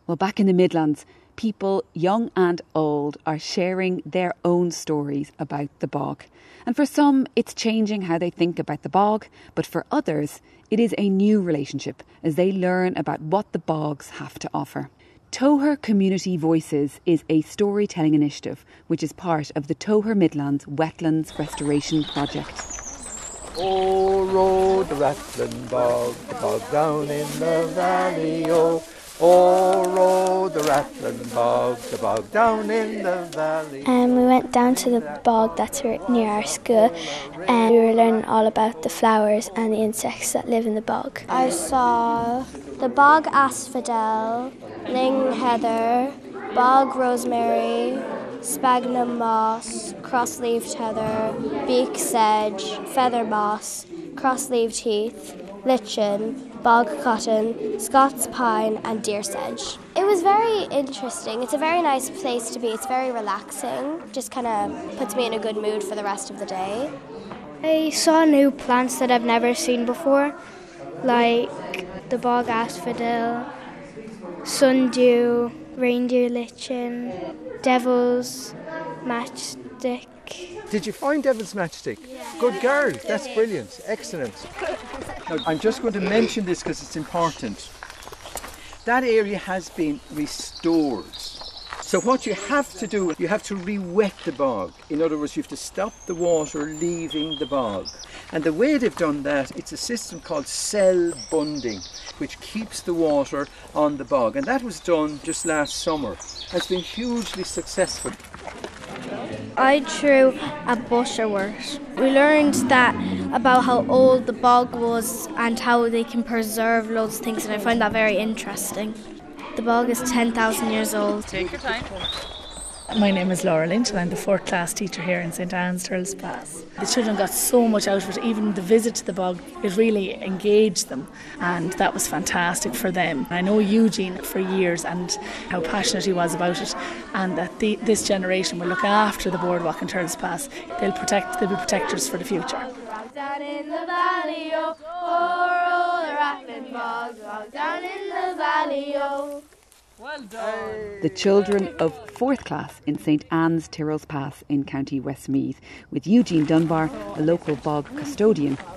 Well, back in the Midlands, people, young and old, are sharing their own stories about the bog. And for some, it's changing how they think about the bog, but for others, it is a new relationship as they learn about what the bogs have to offer. Toher Community Voices is a storytelling initiative which is part of the Toher Midlands Wetlands Restoration Project. Oh, road the rattling bog, the bog down in the valley, oh. Oh, road the rattling bog, the bog down in the valley. We went down to the bog that's near our school, and we were learning all about the flowers and the insects that live in the bog. I saw the bog asphodel, ling heather, bog rosemary, sphagnum moss, cross-leaved heather, beak sedge, feather moss, cross-leaved heath, lichen, bog cotton, Scots pine and deer sedge. It was very interesting. It's a very nice place to be. It's very relaxing. Just kind of puts me in a good mood for the rest of the day. I saw new plants that I've never seen before, like the bog asphodel, sundew, reindeer lichen, devil's matchstick. Did you find Devil's Matchstick? Yeah. Good girl, that's brilliant, excellent. Now, I'm just going to mention this because it's important. That area has been restored. So what you have to do, you have to re-wet the bog. In other words, you have to stop the water leaving the bog. And the way they've done that, it's a system called cell bunding, which keeps the water on the bog. And that was done just last summer. It's been hugely successful. I drew a butterwort. We learned that about how old the bog was and how they can preserve loads of things, and I find that very interesting. The bog is 10,000 years old. Take your time. My name is Laura Lynch and I'm the 4th class teacher here in St Anne's, Turles Pass. The children got so much out of it, even the visit to the bog, it really engaged them, and that was fantastic for them. I know Eugene for years and how passionate he was about it, and that this generation will look after the boardwalk in Turles Pass. They'll be protectors for the future. Down in the valley, oh, oh, the rattling bog, down in the valley, oh. Well done. The children of 4th class in St Anne's, Tyrrells Pass in County Westmeath, with Eugene Dunbar, a local bog custodian,